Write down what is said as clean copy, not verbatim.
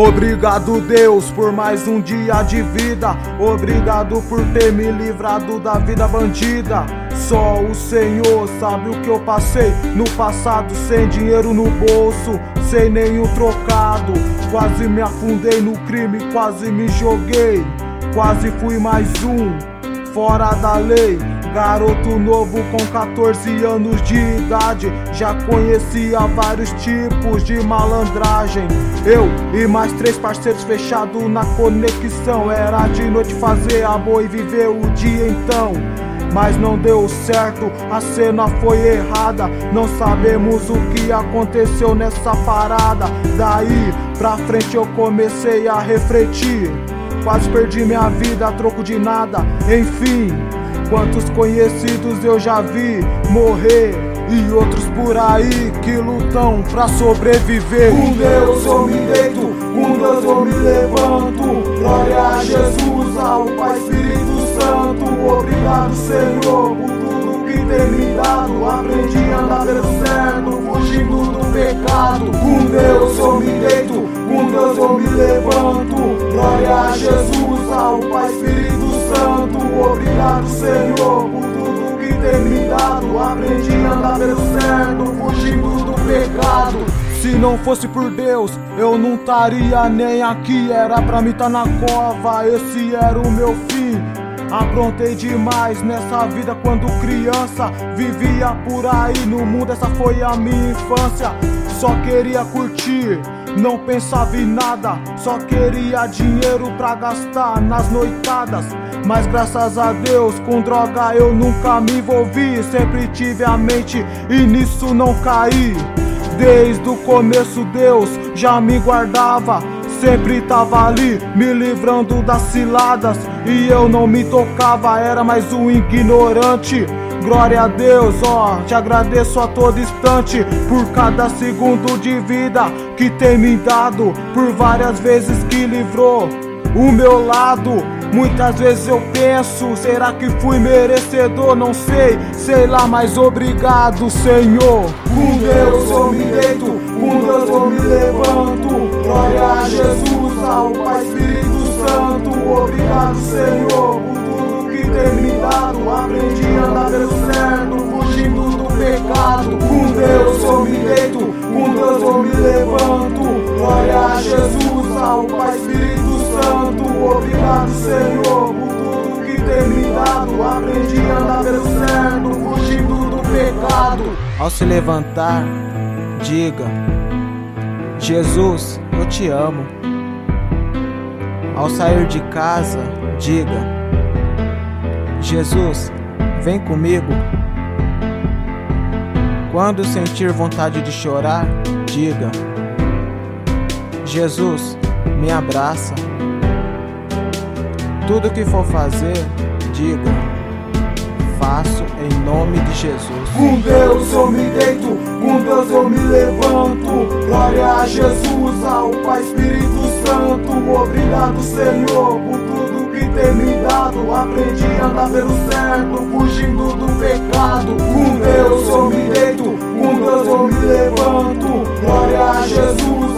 Obrigado, Deus, por mais um dia de vida. Obrigado por ter me livrado da vida bandida. Só o Senhor sabe o que eu passei no passado, sem dinheiro no bolso, sem nenhum trocado. Quase me afundei no crime, quase me joguei, quase fui mais um fora da lei. Garoto novo com 14 anos de idade, já conhecia vários tipos de malandragem. Eu e mais 3 parceiros fechados na conexão. Era de noite fazer amor e viver o dia então. Mas não deu certo, a cena foi errada. Não sabemos o que aconteceu nessa parada. Daí pra frente eu comecei a refletir. Quase perdi minha vida a troco de nada. Enfim, quantos conhecidos eu já vi morrer, e outros por aí que lutam pra sobreviver. Com Deus eu me deito, com Deus eu me levanto. Glória a Jesus, ao Pai Espírito Santo. Obrigado, Senhor, por tudo que tem me dado. Aprendi a andar pelo certo, fugindo do pecado. Com Deus eu me deito, com Deus eu me levanto. Glória a Jesus, ao Pai Espírito Santo. Obrigado, Senhor, por tudo que tem me dado. Aprendi a andar pelo certo, fugindo do pecado. Se não fosse por Deus, eu não estaria nem aqui. Era pra mim estar na cova, esse era o meu fim. Aprontei demais nessa vida quando criança. Vivia por aí no mundo, essa foi a minha infância. Só queria curtir, não pensava em nada. Só queria dinheiro pra gastar nas noitadas. Mas graças a Deus, com droga eu nunca me envolvi. Sempre tive a mente e nisso não caí. Desde o começo Deus já me guardava. Sempre tava ali, me livrando das ciladas. E eu não me tocava, era mais um ignorante. Glória a Deus, ó, te agradeço a todo instante por cada segundo de vida que tem me dado, por várias vezes que livrou o meu lado. Muitas vezes eu penso, será que fui merecedor? Não sei, sei lá, mas obrigado, Senhor. Com Deus eu me deito, com Deus eu me levanto. Glória a Jesus, ao Pai Espírito Santo. Obrigado, Senhor, por tudo que tem me dado. Aprendi a andar pelo certo, fugindo do pecado. Com Deus eu me deito, com Deus eu me levanto. Glória a Jesus, ao Pai Espírito Santo. Obrigado, Senhor, por tudo que tem me dado. Aprendi a andar pelo certo, fugindo do pecado. Ao se levantar, diga: Jesus, eu te amo. Ao sair de casa, diga: Jesus, vem comigo. Quando sentir vontade de chorar, diga: Jesus, me abraça. Tudo que for fazer, diga: faço em nome de Jesus. Com Deus eu me deito, com Deus eu me levanto. Glória a Jesus, ao Pai Espírito Santo. Obrigado, Senhor, por tudo que tem me dado. Aprendi a andar pelo certo, fugindo do pecado. Com Deus eu me deito, com Deus eu me levanto. Glória a Jesus,